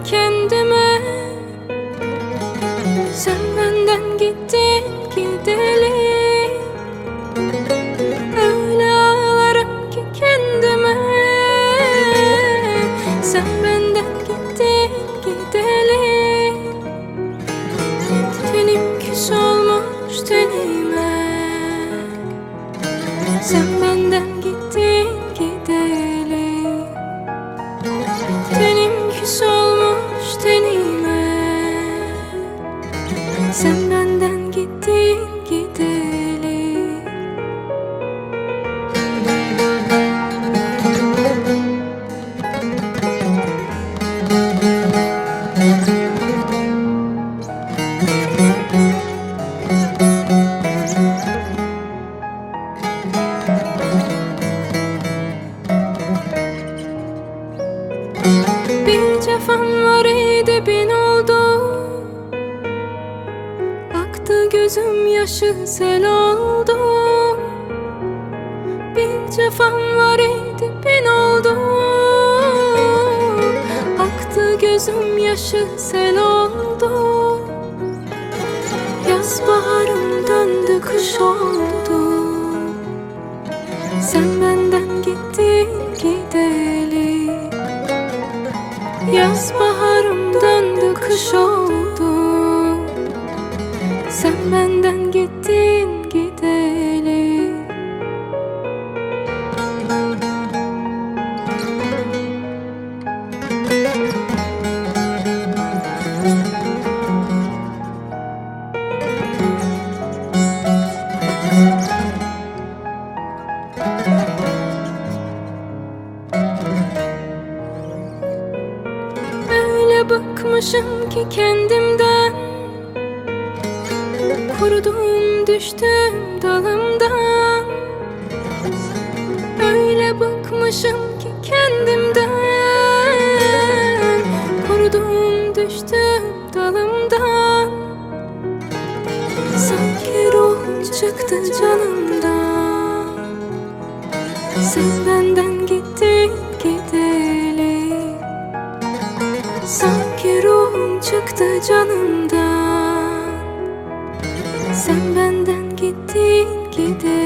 kendime, sen benden gittin gideli. Öyle ağlarım ki kendime, sen benden gittin gideli. Tenim küs olmuş tenime, sen benden gittin gideli. Tenim küs olmuş tenime, sen benden gittin gideli. Bir cefam var idi bin oldu, aktı gözüm yaşı sel oldu. Bir cefam var idi bin oldu, aktı gözüm yaşı sel oldu. Yaz baharım döndü kış oldu, sen benden gittin gideli. Yaz baharım döndü kış oldu, sen benden gittin gideli. Öyle bıkmışım ki kendimden, kurudum düştüm dalımdan. Öyle bıkmışım ki kendimden, kurudum düştüm dalımdan. Sanki ruhum çıktı canımdan, sen benden gittin gideli. Sanki ruhum çıktı canımdan, sen benden gittin gideli.